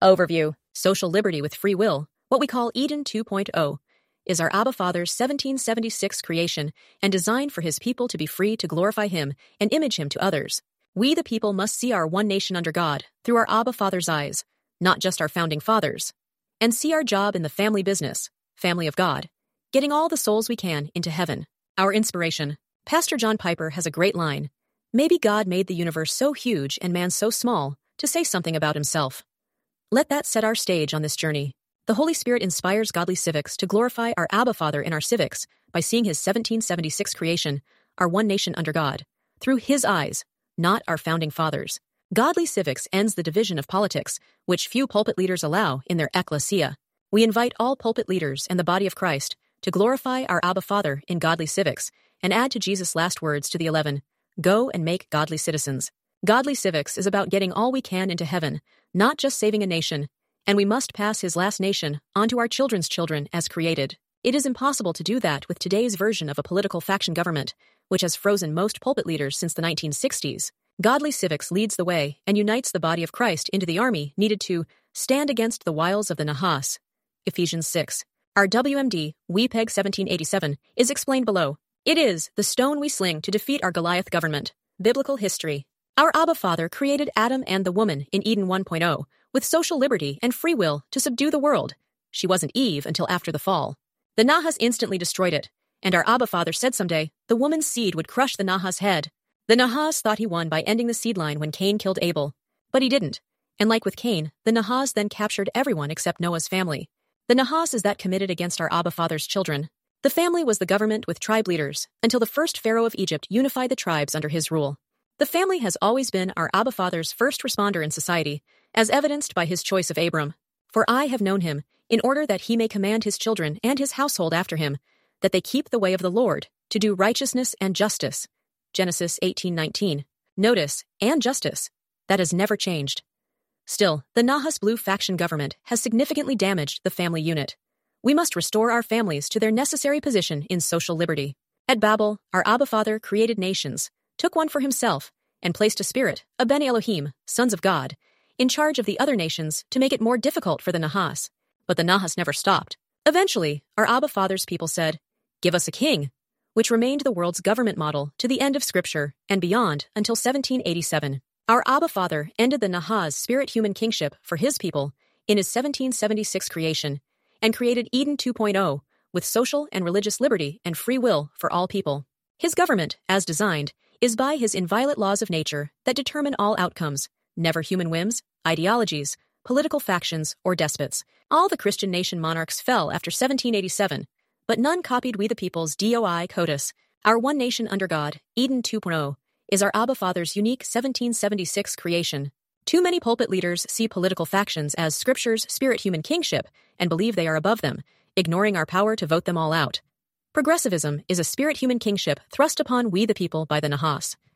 Overview. Social liberty with free will, what we call Eden 2.0, is our Abba Father's 1776 creation and designed for his people to be free to glorify him and image him to others. We the people must see our one nation under God through our Abba Father's eyes, not just our founding fathers, and see our job in the family business, family of God, getting all the souls we can into heaven. Our inspiration. Pastor John Piper has a great line. Maybe God made the universe so huge and man so small to say something about himself. Let that set our stage on this journey. The Holy Spirit inspires godly civics to glorify our Abba Father in our civics by seeing his 1776 creation, our one nation under God, through his eyes, not our founding fathers. Godly civics ends the division of politics, which few pulpit leaders allow in their ecclesia. We invite all pulpit leaders and the body of Christ to glorify our Abba Father in godly civics and add to Jesus' last words to the 11, go and make godly citizens. Godly civics is about getting all we can into heaven, not just saving a nation, and we must pass his last nation on to our children's children as created. It is impossible to do that with today's version of a political faction government, which has frozen most pulpit leaders since the 1960s. Godly civics leads the way and unites the body of Christ into the army needed to stand against the wiles of the Nahas. Ephesians 6. Our WMD, WPEG 1787, is explained below. It is the stone we sling to defeat our Goliath government. Biblical history. Our Abba Father created Adam and the woman in Eden 1.0 with social liberty and free will to subdue the world. She wasn't Eve until after the fall. The Nahas instantly destroyed it, and our Abba Father said someday the woman's seed would crush the Nahas' head. The Nahas thought he won by ending the seed line when Cain killed Abel, but he didn't. And like with Cain, the Nahas then captured everyone except Noah's family. The Nahas is that committed against our Abba Father's children. The family was the government with tribe leaders until the first Pharaoh of Egypt unified the tribes under his rule. The family has always been our Abba Father's first responder in society, as evidenced by his choice of Abram. For I have known him, in order that he may command his children and his household after him, that they keep the way of the Lord, to do righteousness and justice. Genesis 18:19. Notice, and justice. That has never changed. Still, the Nahas Blue faction government has significantly damaged the family unit. We must restore our families to their necessary position in social liberty. At Babel, our Abba Father created nations, took one for himself, and placed a spirit, a Bene Elohim, sons of God, in charge of the other nations to make it more difficult for the Nahas. But the Nahas never stopped. Eventually, our Abba Father's people said, give us a king, which remained the world's government model to the end of Scripture and beyond until 1787. Our Abba Father ended the Nahas' spirit-human kingship for his people in his 1776 creation and created Eden 2.0 with social and religious liberty and free will for all people. His government, as designed, is by his inviolate laws of nature that determine all outcomes, never human whims, ideologies, political factions, or despots. All the Christian nation monarchs fell after 1787, but none copied we the people's DOI CODIS. Our one nation under God, Eden 2.0, is our Abba Father's unique 1776 creation. Too many pulpit leaders see political factions as Scripture's spirit-human kingship and believe they are above them, ignoring our power to vote them all out. Progressivism is a spirit-human kingship thrust upon we the people by the Nahas.